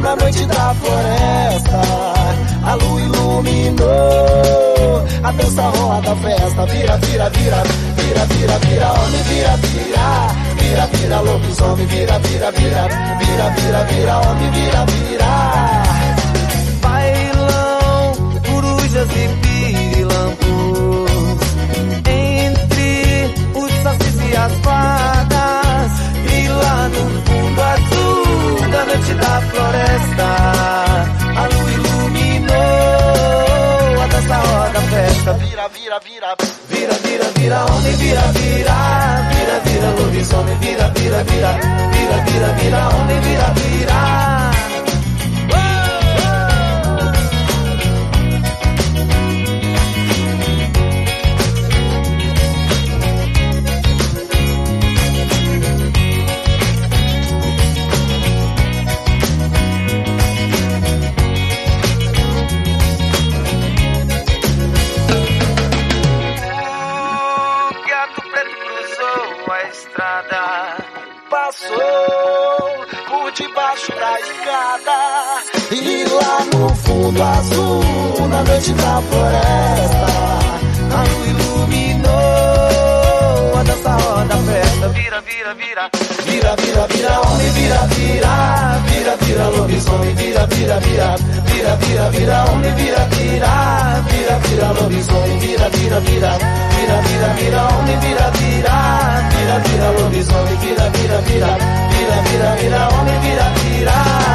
na noite da floresta. A lua iluminou, a dança roda a festa. Vira, vira, vira, vira, vira, vira, homem, vira, vira. Vira, vira, lobisomem, vira, vira, vira. Vira, vira, vira, homem, vira, vira. Bailão, corujas e pirilampos, entre os sacis e as fadas. E lá no fundo azul da noite da floresta, a lua iluminou, a dança roda a festa. Vira, vira, vira, vira, vira, vira, homem, vira, vira. Vira, vira, lobisomem, vira, vira, vira. Vira, vira, vira, homem, vira, vira. Passou por debaixo da escada. E lá no fundo azul, na noite da floresta, a lua iluminou, a dança roda a festa. Vira, vira, vira. Vira, vira, vira, homem, vira, vira. Vira, vira, lobisomem, vira, vira, vira. Vira, vira, vira, homem, vira, vira. Vira, vira, lobisomem, vira, vira, vira. Vira, vira, vira, homem, vira, vira. Vira, vira, lobisomem, vira, vira, vira. Vira, vira, vira, homem, vira, vira.